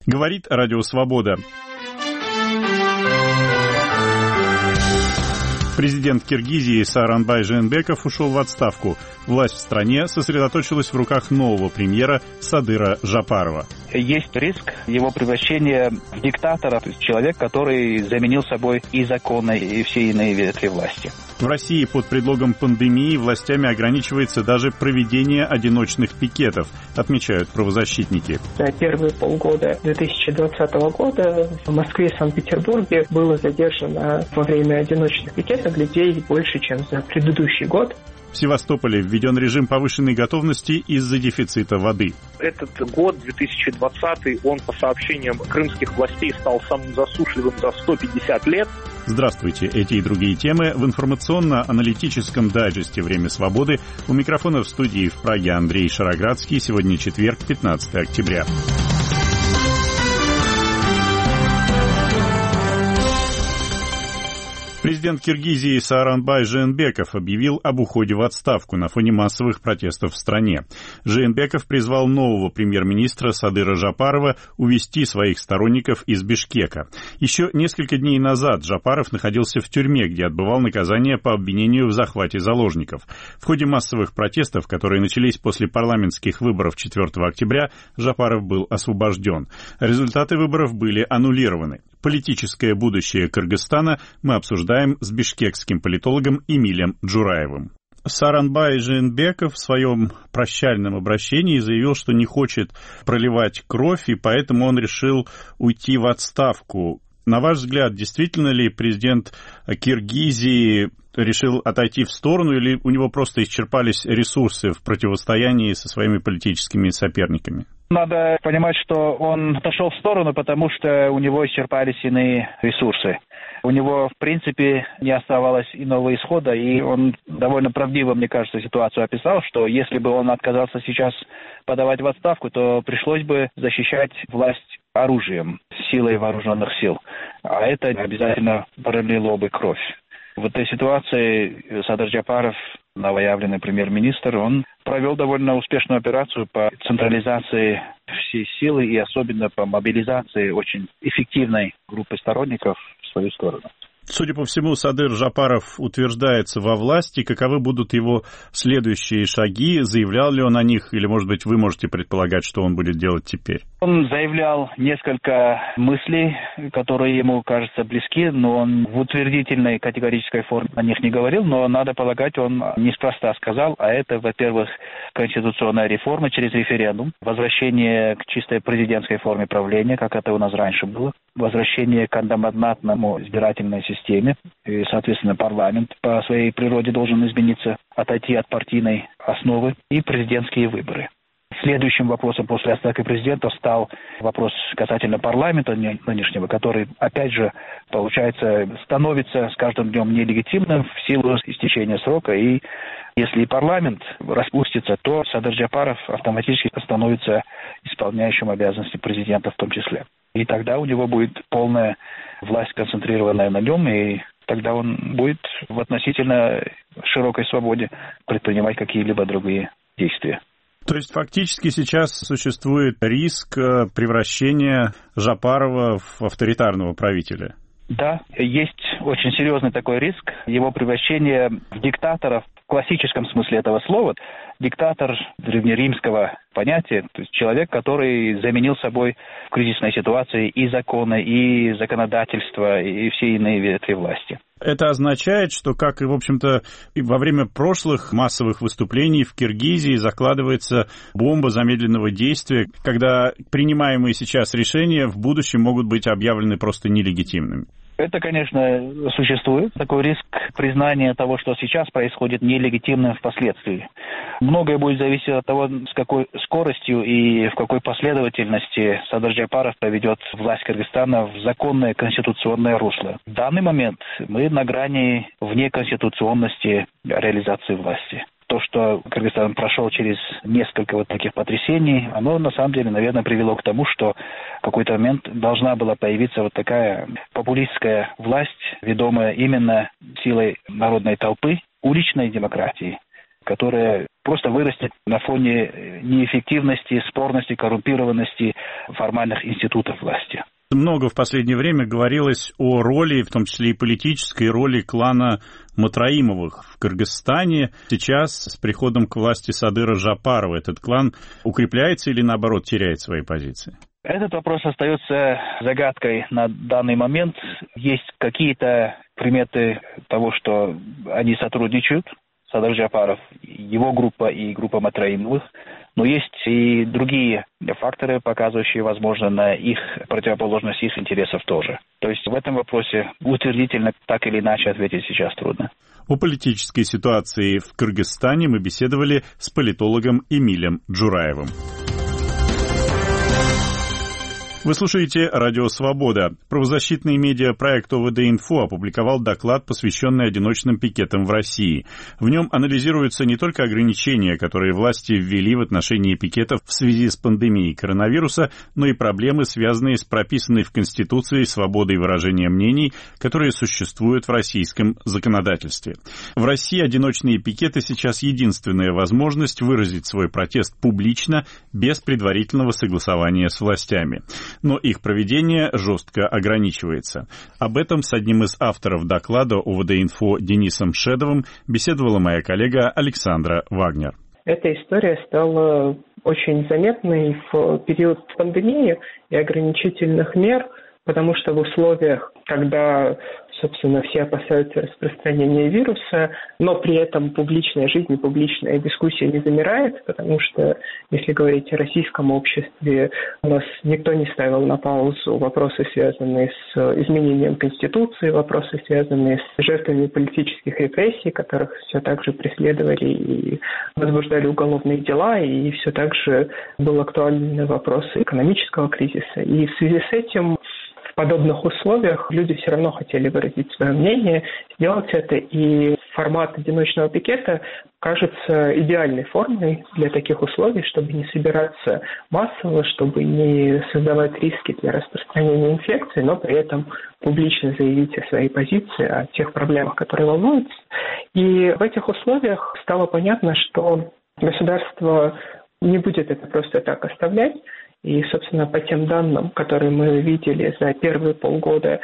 Говорит Радио Свобода. Президент Киргизии Сооронбай Жээнбеков ушел в отставку. Власть в стране сосредоточилась в руках нового премьера Садыра Жапарова. Есть риск его превращения в диктатора, то есть человек, который заменил собой и законы, и все иные ветви власти. В России под предлогом пандемии властями ограничивается даже проведение одиночных пикетов, отмечают правозащитники. За первые полгода 2020 года в Москве и Санкт-Петербурге было задержано во время одиночных пикетов людей больше, чем за предыдущий год. В Севастополе введен режим повышенной готовности из-за дефицита воды. Этот год, 2020, он, по сообщениям крымских властей, стал самым засушливым за 150 лет. Здравствуйте. Эти и другие темы в информационно-аналитическом дайджесте «Время свободы». У микрофона в студии в Праге Андрей Шароградский. Сегодня четверг, 15 октября. Президент Киргизии Сооронбай Жээнбеков объявил об уходе в отставку на фоне массовых протестов в стране. Жээнбеков призвал нового премьер-министра Садыра Жапарова увести своих сторонников из Бишкека. Еще несколько дней назад Жапаров находился в тюрьме, где отбывал наказание по обвинению в захвате заложников. В ходе массовых протестов, которые начались после парламентских выборов 4 октября, Жапаров был освобожден. Результаты выборов были аннулированы. Политическое будущее Кыргызстана мы обсуждаем с бишкекским политологом Эмилем Джураевым. Сооронбай Жээнбеков в своем прощальном обращении заявил, что не хочет проливать кровь, и поэтому он решил уйти в отставку. На ваш взгляд, действительно ли президент Киргизии решил отойти в сторону, или у него просто исчерпались ресурсы в противостоянии со своими политическими соперниками? Надо понимать, что он отошел в сторону, потому что у него исчерпались иные ресурсы. У него, в принципе, не оставалось иного исхода, и он довольно правдиво, мне кажется, ситуацию описал, что если бы он отказался сейчас подавать в отставку, то пришлось бы защищать власть оружием, силой вооруженных сил. А это обязательно пролило бы кровь. В этой ситуации Садыр Жапаров, новоявленный премьер-министр, он провел довольно успешную операцию по централизации всей силы и особенно по мобилизации очень эффективной группы сторонников в свою сторону. Судя по всему, Садыр Жапаров утверждается во власти. Каковы будут его следующие шаги? Заявлял ли он о них? Или, может быть, вы можете предполагать, что он будет делать теперь? Он заявлял несколько мыслей, которые ему кажутся близки, но он в утвердительной категорической форме о них не говорил. Но, надо полагать, он неспроста сказал, а это, во-первых, конституционная реформа через референдум, возвращение к чистой президентской форме правления, как это у нас раньше было, возвращение к одномандатному избирательной системе, и, соответственно, парламент по своей природе должен измениться, отойти от партийной основы, и президентские выборы. Следующим вопросом после отставки президента стал вопрос касательно парламента нынешнего, который, опять же, получается, становится с каждым днем нелегитимным в силу истечения срока. И если парламент распустится, то Садыр Жапаров автоматически становится исполняющим обязанности президента в том числе. И тогда у него будет полная власть, концентрированная на нем, и тогда он будет в относительно широкой свободе предпринимать какие-либо другие действия. То есть фактически сейчас существует риск превращения Жапарова в авторитарного правителя? Да, есть очень серьезный такой риск его превращения в диктатора в классическом смысле этого слова. Диктатор древнеримского понятия, то есть человек, который заменил собой в кризисной ситуации и законы, и законодательство, и все иные ветви власти. Это означает, что, как и, в общем-то, и во время прошлых массовых выступлений в Киргизии закладывается бомба замедленного действия, когда принимаемые сейчас решения в будущем могут быть объявлены просто нелегитимными. Это, конечно, существует. Такой риск признания того, что сейчас происходит, нелегитимным впоследствии. Многое будет зависеть от того, с какой скоростью и в какой последовательности Садыр Жапаров поведет власть Кыргызстана в законное конституционное русло. В данный момент мы на грани внеконституционности реализации власти. То, что Кыргызстан прошел через несколько вот таких потрясений, оно на самом деле, наверное, привело к тому, что в какой-то момент должна была появиться вот такая популистская власть, ведомая именно силой народной толпы, уличной демократии, которая просто вырастет на фоне неэффективности, спорности, коррумпированности формальных институтов власти. Много в последнее время говорилось о роли, в том числе и политической роли клана Матраимовых в Кыргызстане. Сейчас с приходом к власти Садыра Жапарова этот клан укрепляется или, наоборот, теряет свои позиции? Этот вопрос остается загадкой на данный момент. Есть какие-то приметы того, что они сотрудничают, Садыр Жапаров, его группа и группа Матраимовых. Но есть и другие факторы, показывающие, возможно, на их противоположность их интересов тоже. То есть в этом вопросе утвердительно так или иначе ответить сейчас трудно. О политической ситуации в Кыргызстане мы беседовали с политологом Эмилем Джураевым. Вы слушаете «Радио Свобода». Правозащитный медиапроект ОВД-Инфо опубликовал доклад, посвященный одиночным пикетам в России. В нем анализируются не только ограничения, которые власти ввели в отношении пикетов в связи с пандемией коронавируса, но и проблемы, связанные с прописанной в Конституции свободой выражения мнений, которые существуют в российском законодательстве. В России одиночные пикеты сейчас единственная возможность выразить свой протест публично, без предварительного согласования с властями. Но их проведение жестко ограничивается. Об этом с одним из авторов доклада ОВД-Инфо Денисом Шедовым беседовала моя коллега Александра Вагнер. Эта история стала очень заметной в период пандемии и ограничительных мер, потому что в условиях, когда, собственно, все опасаются распространения вируса, но при этом публичная жизнь и публичная дискуссия не замирает, потому что, если говорить о российском обществе, у нас никто не ставил на паузу вопросы, связанные с изменением Конституции, вопросы, связанные с жертвами политических репрессий, которых все так же преследовали и возбуждали уголовные дела, и все так же был актуальный вопрос экономического кризиса. И в связи с этим в подобных условиях люди все равно хотели выразить свое мнение, сделать это, и формат одиночного пикета кажется идеальной формой для таких условий, чтобы не собираться массово, чтобы не создавать риски для распространения инфекции, но при этом публично заявить о своей позиции, о тех проблемах, которые волнуют. И в этих условиях стало понятно, что государство не будет это просто так оставлять. И, собственно, по тем данным, которые мы видели за первые полгода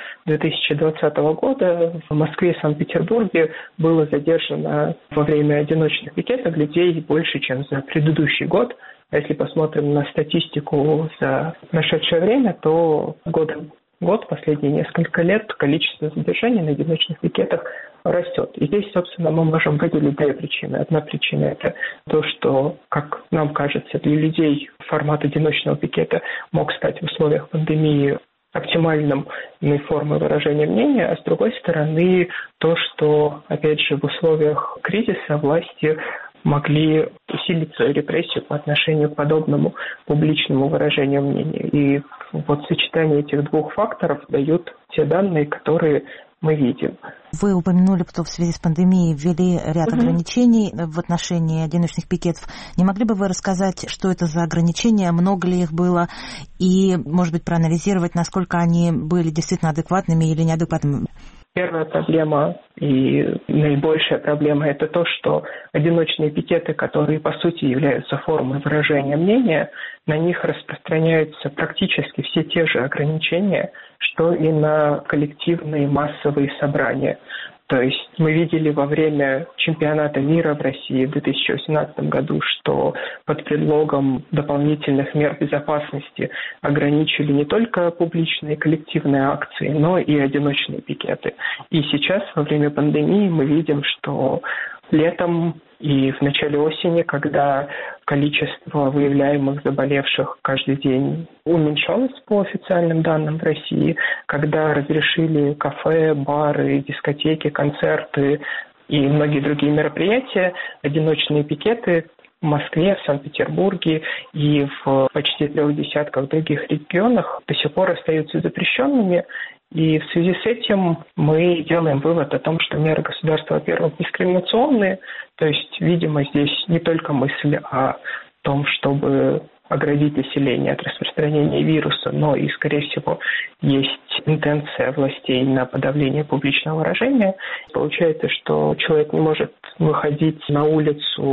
2020 года, в Москве и Санкт-Петербурге было задержано во время одиночных пикетов людей больше, чем за предыдущий год. А если посмотрим на статистику за прошедшее время, то год, последние несколько лет, количество задержаний на одиночных пикетах растет. И здесь, собственно, мы можем выделить две причины. Одна причина – это то, что, как нам кажется, для людей формат одиночного пикета мог стать в условиях пандемии оптимальным формой выражения мнения, а с другой стороны то, что, опять же, в условиях кризиса власти могли усилить свою репрессию по отношению к подобному публичному выражению мнения. И вот сочетание этих двух факторов дают те данные, которые мы видим. Вы упомянули, что в связи с пандемией ввели ряд ограничений в отношении одиночных пикетов. Не могли бы вы рассказать, что это за ограничения, много ли их было, и, может быть, проанализировать, насколько они были действительно адекватными или неадекватными? Первая проблема и наибольшая проблема – это то, что одиночные пикеты, которые по сути являются формой выражения мнения, на них распространяются практически все те же ограничения, что и на коллективные массовые собрания. То есть мы видели во время чемпионата мира в России в 2018 году, что под предлогом дополнительных мер безопасности ограничили не только публичные коллективные акции, но и одиночные пикеты. И сейчас, во время пандемии, мы видим, что летом и в начале осени, когда количество выявляемых заболевших каждый день уменьшалось по официальным данным в России, когда разрешили кафе, бары, дискотеки, концерты и многие другие мероприятия, одиночные пикеты в Москве, в Санкт-Петербурге и в почти 3 десятках других регионах до сих пор остаются запрещенными. И в связи с этим мы делаем вывод о том, что меры государства, во-первых, дискриминационные, то есть, видимо, здесь не только мысль о том, чтобы оградить население от распространения вируса, но и, скорее всего, есть интенция властей на подавление публичного выражения. Получается, что человек не может выходить на улицу с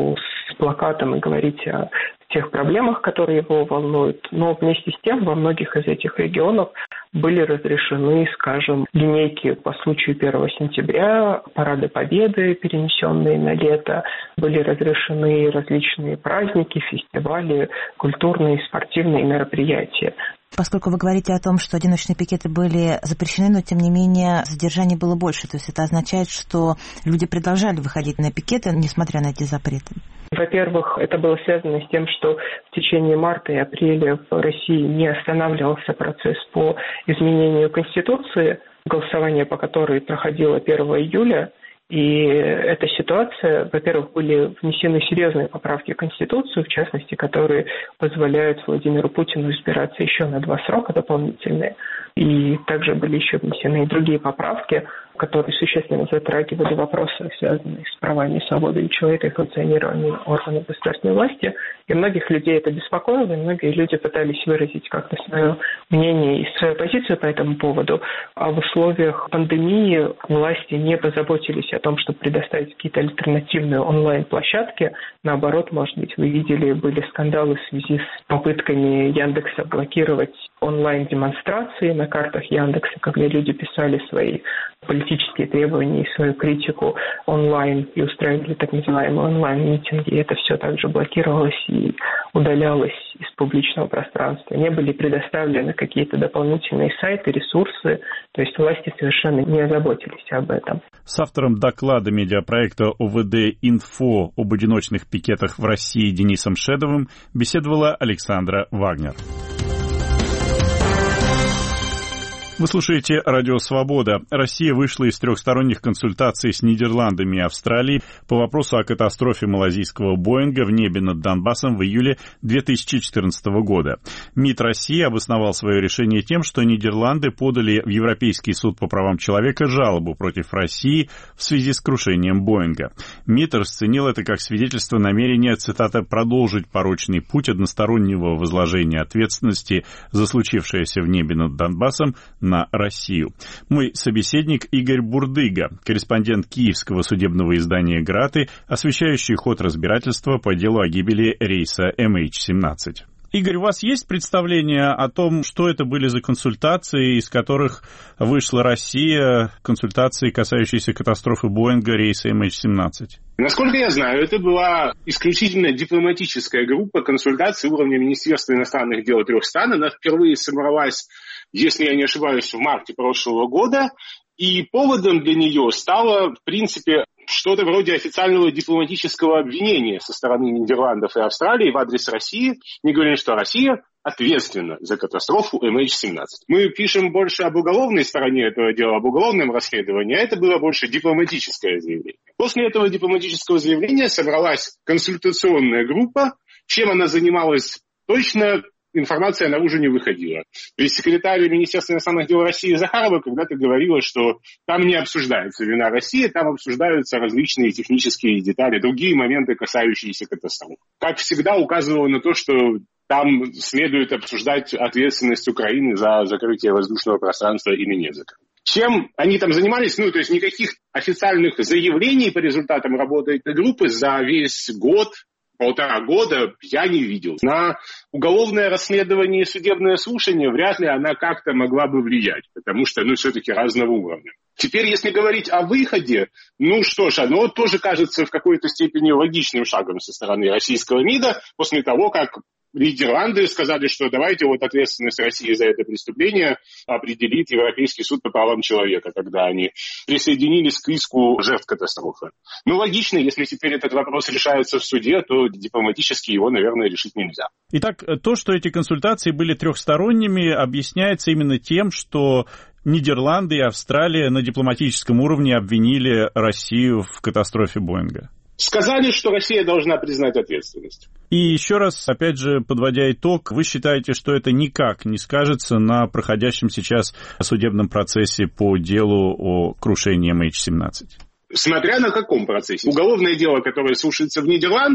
с плакатом и говорить о тех проблемах, которые его волнуют. Но вместе с тем во многих из этих регионов были разрешены, скажем, линейки по случаю 1 сентября, парады Победы, перенесенные на лето, были разрешены различные праздники, фестивали, культурные и спортивные мероприятия. Поскольку вы говорите о том, что одиночные пикеты были запрещены, но тем не менее задержаний было больше, то есть это означает, что люди продолжали выходить на пикеты, несмотря на эти запреты? Во-первых, это было связано с тем, что в течение марта и апреля в России не останавливался процесс по изменению Конституции, голосование по которой проходило 1 июля. И эта ситуация, во-первых, были внесены серьезные поправки в Конституцию, в частности, которые позволяют Владимиру Путину избираться еще на 2 срока дополнительные. И также были еще внесены и другие поправки, которые существенно затрагивали вопросы, связанные с правами и свободами человека и функционированием органов государственной власти. И многих людей это беспокоило, и многие люди пытались выразить как-то свое мнение и свою позицию по этому поводу. А в условиях пандемии власти не позаботились о том, чтобы предоставить какие-то альтернативные онлайн-площадки. Наоборот, может быть, вы видели, были скандалы в связи с попытками Яндекса блокировать онлайн-демонстрации на картах Яндекса, когда люди писали свои политические требования и свою критику онлайн и устраивали так называемые онлайн-митинги. И это все также блокировалось и удалялось из публичного пространства. Не были предоставлены какие-то дополнительные сайты, ресурсы, то есть власти совершенно не озаботились об этом. С автором доклада медиапроекта ОВД-Инфо об одиночных пикетах в России Денисом Шедовым беседовала Александра Вагнер. Вы слушаете «Радио Свобода». Россия вышла из трехсторонних консультаций с Нидерландами и Австралией по вопросу о катастрофе малазийского «Боинга» в небе над Донбассом в июле 2014 года. МИД России обосновал свое решение тем, что Нидерланды подали в Европейский суд по правам человека жалобу против России в связи с крушением «Боинга». МИД расценил это как свидетельство намерения, цитата, «продолжить порочный путь одностороннего возложения ответственности за случившееся в небе над Донбассом на Россию». Мой собеседник Игорь Бурдыга, корреспондент киевского судебного издания «Граты», освещающий ход разбирательства по делу о гибели рейса MH17. Игорь, у вас есть представление о том, что это были за консультации, из которых вышла Россия, консультации, касающиеся катастрофы Боинга рейса MH17? Насколько я знаю, это была исключительно дипломатическая группа консультаций уровня Министерства иностранных дел 3 стран. Она впервые собралась, если я не ошибаюсь, в марте прошлого года. И поводом для нее стало, в принципе, что-то вроде официального дипломатического обвинения со стороны Нидерландов и Австралии в адрес России. Мы говорим, что Россия ответственна за катастрофу MH17. Мы пишем больше об уголовной стороне этого дела, об уголовном расследовании, а это было больше дипломатическое заявление. После этого дипломатического заявления собралась консультационная группа. Чем она занималась точно, информация наружу не выходила. То есть секретарь Министерства иностранных дел России Захарова когда-то говорила, что там не обсуждается вина России, там обсуждаются различные технические детали, другие моменты, касающиеся катастроф. Как всегда, указывала на то, что там следует обсуждать ответственность Украины за закрытие воздушного пространства или не закрытие. Чем они там занимались? То есть никаких официальных заявлений по результатам работы этой группы за весь год, 1,5 года я не видел. На уголовное расследование и судебное слушание вряд ли она как-то могла бы влиять, потому что, все-таки разного уровня. Теперь, если говорить о выходе, что ж, оно тоже кажется в какой-то степени логичным шагом со стороны российского МИДа после того, как Нидерланды сказали, что давайте ответственность России за это преступление определит Европейский суд по правам человека, когда они присоединились к иску жертв катастрофы. Логично, если теперь этот вопрос решается в суде, то дипломатически его, наверное, решить нельзя. Итак, то, что эти консультации были трехсторонними, объясняется именно тем, что Нидерланды и Австралия на дипломатическом уровне обвинили Россию в катастрофе Боинга. Сказали, что Россия должна признать ответственность. И еще раз, опять же, подводя итог, вы считаете, что это никак не скажется на проходящем сейчас судебном процессе по делу о крушении MH17? Смотря на каком процессе. Уголовное дело, которое слушается в Нидерландах,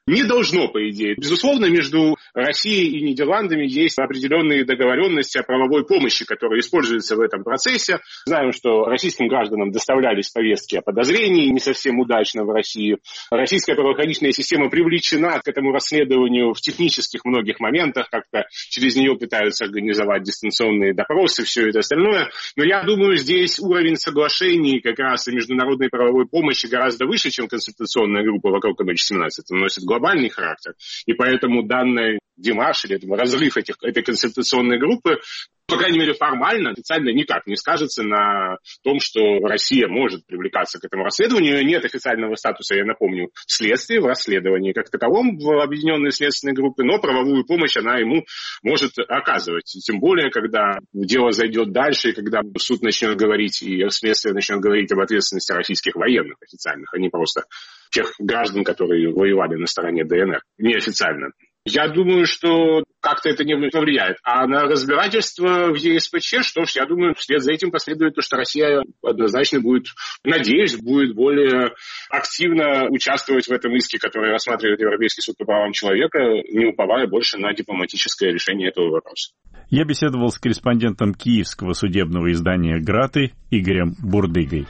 Не должно, по идее. Безусловно, между Россией и Нидерландами есть определенные договоренности о правовой помощи, которые используются в этом процессе. Знаем, что российским гражданам доставлялись повестки о подозрении не совсем удачно в России. Российская правоохранительная система привлечена к этому расследованию в технических многих моментах, как-то через нее пытаются организовать дистанционные допросы, все это остальное. Но я думаю, здесь уровень соглашений как раз и международной правовой помощи гораздо выше, чем консультационная группа вокруг MH17. Это носит глобальный характер. И поэтому данный демарш или разрыв этой консультационной группы, по крайней мере, формально, официально никак не скажется на том, что Россия может привлекаться к этому расследованию. У нее нет официального статуса, я напомню, в следствии, в расследовании как таковом в объединенной следственной группе, но правовую помощь она ему может оказывать. Тем более, когда дело зайдет дальше, и когда суд начнет говорить, и следствие начнет говорить об ответственности российских военных официальных, а не просто тех граждан, которые воевали на стороне ДНР, неофициально. Я думаю, что как-то это не повлияет. А на разбирательство в ЕСПЧ, что ж, я думаю, вслед за этим последует то, что Россия однозначно будет, надеюсь, будет более активно участвовать в этом иске, который рассматривает Европейский суд по правам человека, не уповая больше на дипломатическое решение этого вопроса. Я беседовал с корреспондентом киевского судебного издания «Граты» Игорем Бурдыгой.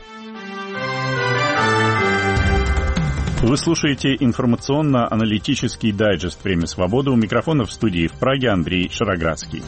Вы слушаете информационно-аналитический дайджест «Время свободы». У микрофона в студии в Праге Андрей Шароградский.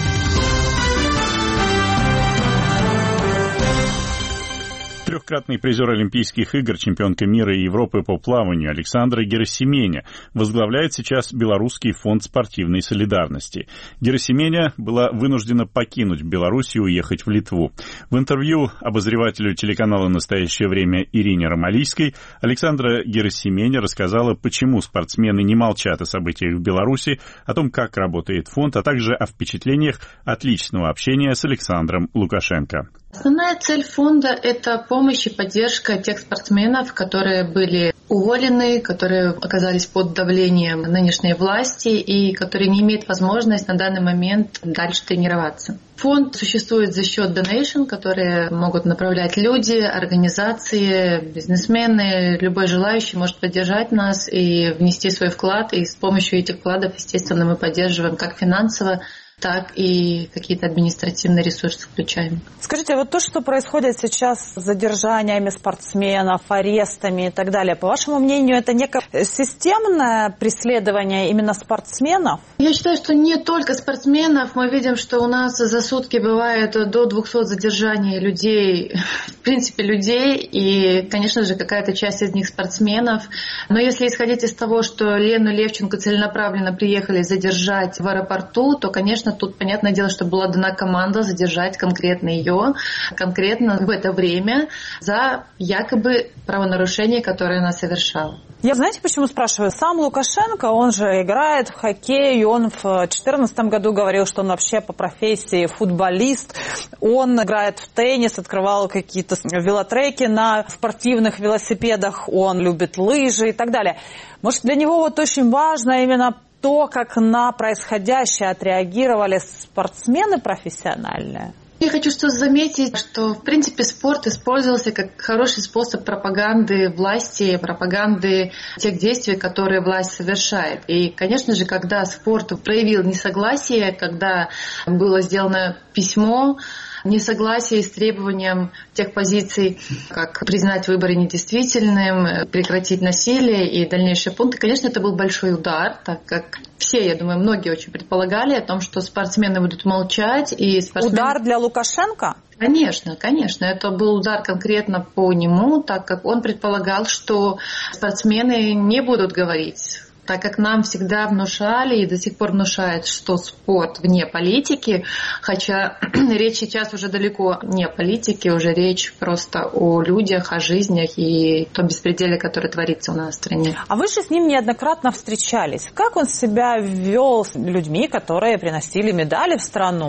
Трехкратный призер Олимпийских игр, чемпионка мира и Европы по плаванию Александра Герасименя возглавляет сейчас Белорусский фонд спортивной солидарности. Герасименя была вынуждена покинуть Беларусь и уехать в Литву. В интервью обозревателю телеканала «Настоящее время» Ирине Ромалийской Александра Герасименя рассказала, почему спортсмены не молчат о событиях в Беларуси, о том, как работает фонд, а также о впечатлениях от личного общения с Александром Лукашенко. Основная цель фонда – это помощь и поддержка тех спортсменов, которые были уволены, которые оказались под давлением нынешней власти и которые не имеют возможности на данный момент дальше тренироваться. Фонд существует за счет донейшн, которые могут направлять люди, организации, бизнесмены. Любой желающий может поддержать нас и внести свой вклад. И с помощью этих вкладов, естественно, мы поддерживаем как финансово, так и какие-то административные ресурсы включаем. Скажите, вот то, что происходит сейчас с задержаниями спортсменов, арестами и так далее, по вашему мнению, это некое системное преследование именно спортсменов? Я считаю, что не только спортсменов. Мы видим, что у нас за сутки бывает до 200 задержаний людей, в принципе, людей, и, конечно же, какая-то часть из них спортсменов. Но если исходить из того, что Лену Левченко целенаправленно приехали задержать в аэропорту, то, конечно, тут, понятное дело, что была дана команда задержать конкретно ее, конкретно в это время за якобы правонарушение, которое она совершала. Я, знаете, почему спрашиваю? Сам Лукашенко, он же играет в хоккей, и он в 2014 году говорил, что он вообще по профессии футболист. Он играет в теннис, открывал какие-то велотреки на спортивных велосипедах, он любит лыжи и так далее. Может, для него вот очень важно именно то, как на происходящее отреагировали спортсмены профессиональные? Я хочу заметить, что, в принципе, спорт использовался как хороший способ пропаганды власти, пропаганды тех действий, которые власть совершает. И, конечно же, когда спорт проявил несогласие, когда было сделано письмо, несогласие с требованием тех позиций, как признать выборы недействительным, прекратить насилие и дальнейшие пункты. Конечно, это был большой удар, так как все, я думаю, многие очень предполагали о том, что спортсмены будут молчать. И Удар для Лукашенко? Конечно, конечно. Это был удар конкретно по нему, так как он предполагал, что спортсмены не будут говорить. Так как нам всегда внушали и до сих пор внушают, что спорт вне политики, хотя речь сейчас уже далеко не о политике, уже речь просто о людях, о жизнях и том беспределе, который творится у нас в стране. А вы же с ним неоднократно встречались. Как он себя вел с людьми, которые приносили медали в страну?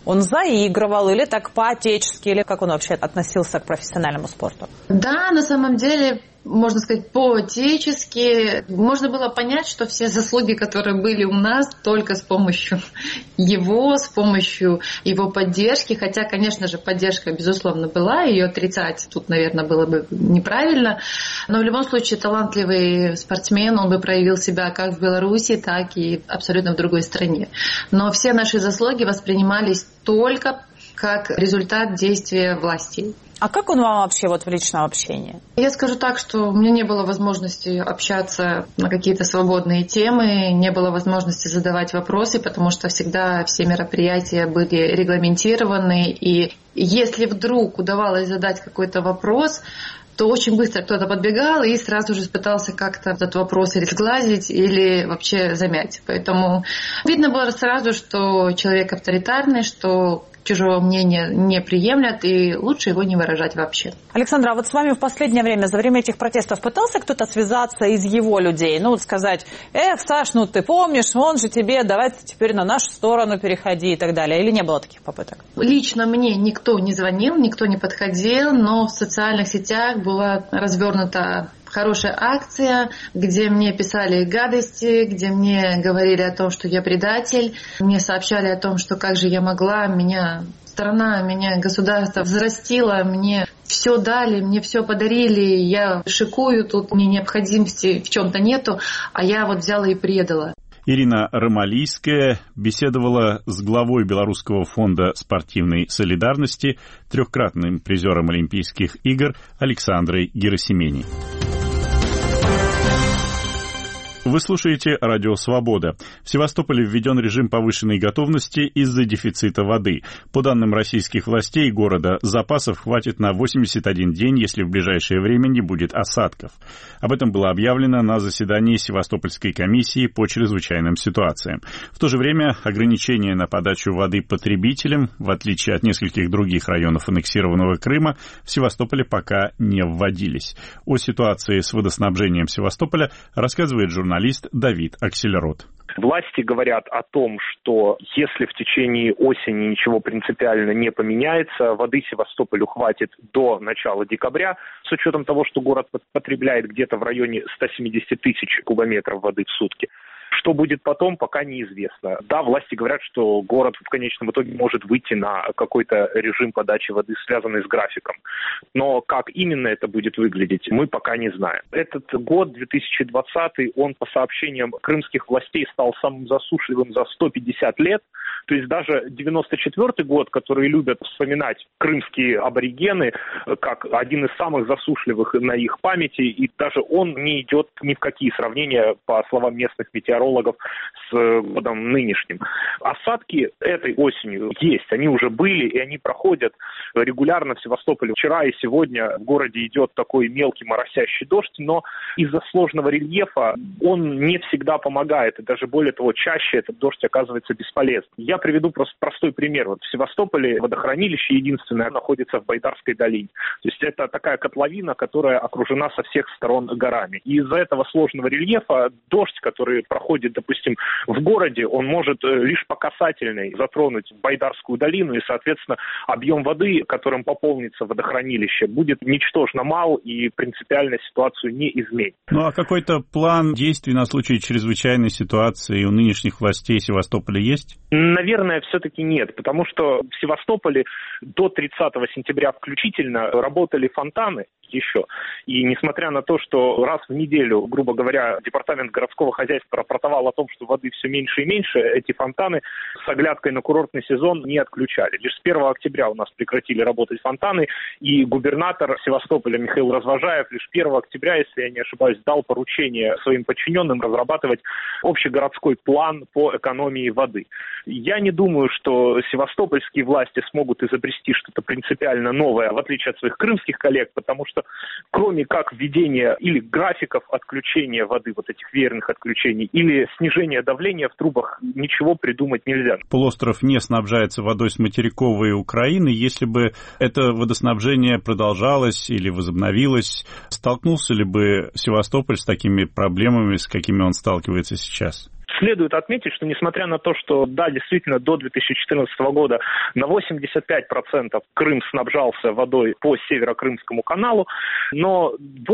Он заигрывал или так по-отечески, или как он вообще относился к профессиональному спорту? Да, на самом деле, можно сказать, по-отечески. Можно было понять, что все заслуги, которые были у нас, только с помощью его поддержки. Хотя, конечно же, поддержка, безусловно, была. Ее отрицать тут, наверное, было бы неправильно. Но в любом случае, талантливый спортсмен, он бы проявил себя как в Беларуси, так и абсолютно в другой стране. Но все наши заслуги воспринимались только как результат действия властей. А как он вам вообще в личном общении? Я скажу так, что у меня не было возможности общаться на какие-то свободные темы, не было возможности задавать вопросы, потому что всегда все мероприятия были регламентированы. И если вдруг удавалось задать какой-то вопрос, то очень быстро кто-то подбегал и сразу же пытался как-то этот вопрос или сглазить, или вообще замять. Поэтому видно было сразу, что человек авторитарный, что чужого мнения не приемлят, и лучше его не выражать вообще. Александра, а с вами в последнее время, за время этих протестов, пытался кто-то связаться из его людей? Сказать, Саш, ты помнишь, он же тебе, давай ты теперь на нашу сторону переходи и так далее. Или не было таких попыток? Лично мне никто не звонил, никто не подходил, но в социальных сетях была развернута хорошая акция, где мне писали гадости, где мне говорили о том, что я предатель, мне сообщали о том, что как же я могла, меня страна, меня государство взрастило, мне все дали, мне все подарили, я шикую, тут мне необходимости в чем-то нету, а я взяла и предала. Ирина Ромалийская беседовала с главой Белорусского фонда спортивной солидарности, трехкратным призером Олимпийских игр Александрой Герасимени. Вы слушаете «Радио Свобода». В Севастополе введен режим повышенной готовности из-за дефицита воды. По данным российских властей города, запасов хватит на 81 день, если в ближайшее время не будет осадков. Об этом было объявлено на заседании Севастопольской комиссии по чрезвычайным ситуациям. В то же время ограничения на подачу воды потребителям, в отличие от нескольких других районов аннексированного Крыма, в Севастополе пока не вводились. О ситуации с водоснабжением Севастополя рассказывает журналист Давид Аксельрод. Власти говорят о том, что если в течение осени ничего принципиально не поменяется, воды Севастополю хватит до начала декабря, с учетом того, что город потребляет где-то в районе 170 тысяч кубометров воды в сутки. Что будет потом, пока неизвестно. Да, власти говорят, что город в конечном итоге может выйти на какой-то режим подачи воды, связанный с графиком. Но как именно это будет выглядеть, мы пока не знаем. Этот год, 2020, он по сообщениям крымских властей стал самым засушливым за 150 лет. То есть даже 94-й год, который любят вспоминать крымские аборигены как один из самых засушливых на их памяти, и даже он не идет ни в какие сравнения, по словам местных метеорологов, с годом нынешним. Осадки этой осенью есть, они уже были, и они проходят регулярно в Севастополе. Вчера и сегодня в городе идет такой мелкий моросящий дождь, но из-за сложного рельефа он не всегда помогает, и даже более того, чаще этот дождь оказывается бесполезным. Я приведу просто простой пример. В Севастополе водохранилище единственное находится в Байдарской долине. То есть это такая котловина, которая окружена со всех сторон горами. И из-за этого сложного рельефа дождь, который проходит, допустим, в городе, он может лишь по касательной затронуть Байдарскую долину, и, соответственно, объем воды, которым пополнится водохранилище, будет ничтожно мал и принципиально ситуацию не изменит. А какой-то план действий на случай чрезвычайной ситуации у нынешних властей Севастополя есть? Наверное, все-таки нет, потому что в Севастополе до 30 сентября включительно работали фонтаны еще. И несмотря на то, что раз в неделю, грубо говоря, департамент городского хозяйства рапортовал о том, что воды все меньше и меньше, эти фонтаны с оглядкой на курортный сезон не отключали. Лишь с 1 октября у нас прекратили работать фонтаны, и губернатор Севастополя Михаил Развожаев лишь 1 октября, если я не ошибаюсь, дал поручение своим подчиненным разрабатывать общегородской план по экономии воды. Я не думаю, что севастопольские власти смогут изобрести что-то принципиально новое, в отличие от своих крымских коллег, потому что кроме как введения или графиков отключения воды, вот этих веерных отключений, или снижения давления в трубах, ничего придумать нельзя. Полуостров не снабжается водой с материковой Украины. Если бы это водоснабжение продолжалось или возобновилось, столкнулся ли бы Севастополь с такими проблемами, с какими он сталкивается сейчас? Следует отметить, что несмотря на то, что, да, действительно, до 2014 года на 85% Крым снабжался водой по Северо-Крымскому каналу, но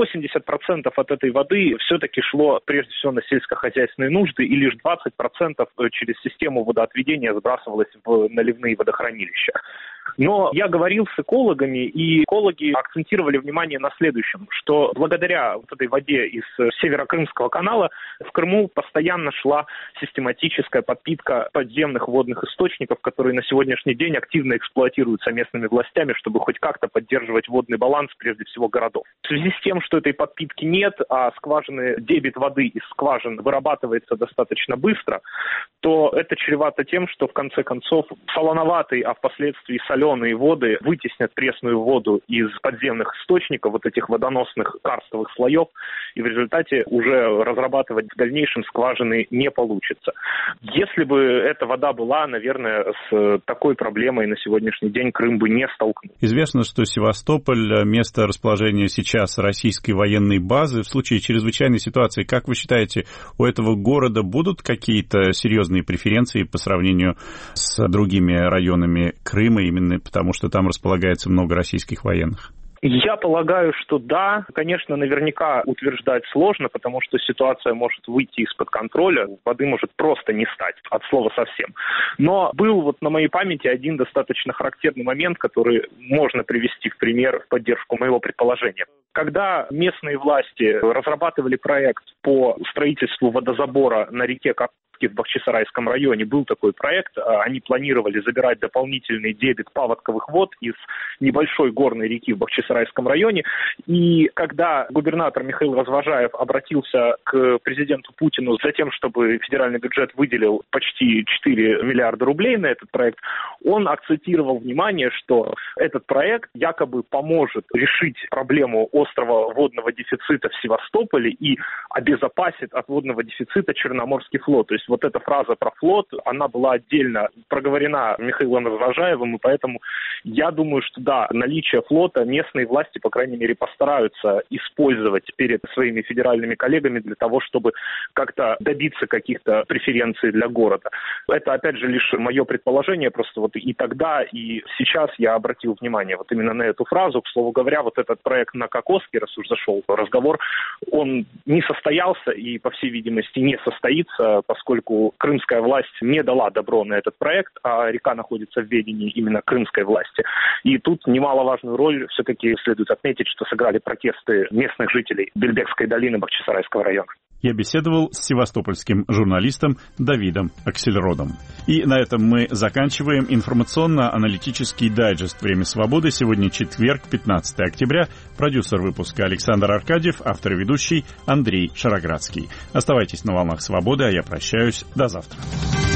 80% от этой воды все-таки шло прежде всего на сельскохозяйственные нужды, и лишь 20% через систему водоотведения сбрасывалось в наливные водохранилища. Но я говорил с экологами, и экологи акцентировали внимание на следующем, что благодаря вот этой воде из Северо-Крымского канала в Крыму постоянно шла систематическая подпитка подземных водных источников, которые на сегодняшний день активно эксплуатируются местными властями, чтобы хоть как-то поддерживать водный баланс, прежде всего, городов. В связи с тем, что этой подпитки нет, а дебит воды из скважин вырабатывается достаточно быстро, то это чревато тем, что в конце концов солоноватые, а впоследствии соленые воды вытеснят пресную воду из подземных источников, вот этих водоносных карстовых слоев, и в результате уже разрабатывать в дальнейшем скважины не получится. Если бы эта вода была, наверное, с такой проблемой на сегодняшний день Крым бы не столкнулся. Известно, что Севастополь — место расположения сейчас российской военной базы. В случае чрезвычайной ситуации, как вы считаете, у этого города будут какие-то серьезные преференции по сравнению с другими районами Крыма, именно потому что там располагается много российских военных? Я полагаю, что да. Конечно, наверняка утверждать сложно, потому что ситуация может выйти из-под контроля, воды может просто не стать, от слова совсем. Но был вот на моей памяти один достаточно характерный момент, который можно привести в пример в поддержку моего предположения. Когда местные власти разрабатывали проект по строительству водозабора на реке в Бахчисарайском районе, был такой проект, они планировали забирать дополнительный дебит паводковых вод из небольшой горной реки в Бахчисарайском районе, и когда губернатор Михаил Развожаев обратился к президенту Путину за тем, чтобы федеральный бюджет выделил почти 4 миллиарда рублей на этот проект, он акцентировал внимание, что этот проект якобы поможет решить проблему острого водного дефицита в Севастополе и обезопасит от водного дефицита Черноморский флот. То есть вот эта фраза про флот, она была отдельно проговорена Михаилом Развожаевым, и поэтому я думаю, что да, наличие флота местные власти, по крайней мере, постараются использовать перед своими федеральными коллегами для того, чтобы как-то добиться каких-то преференций для города. Это, опять же, лишь мое предположение, просто вот и тогда, и сейчас я обратил внимание вот именно на эту фразу. К слову говоря, вот этот проект на Кокоске, раз уж зашел разговор, он не состоялся и, по всей видимости, не состоится, поскольку крымская власть не дала добро на этот проект, а река находится в ведении именно крымской власти. И тут немаловажную роль все-таки следует отметить, что сыграли протесты местных жителей Бельбекской долины Бахчисарайского района. Я беседовал с севастопольским журналистом Давидом Аксельродом. И на этом мы заканчиваем информационно-аналитический дайджест «Время свободы». Сегодня четверг, 15 октября. Продюсер выпуска Александр Аркадьев, автор и ведущий Андрей Шароградский. Оставайтесь на волнах свободы, а я прощаюсь. До завтра.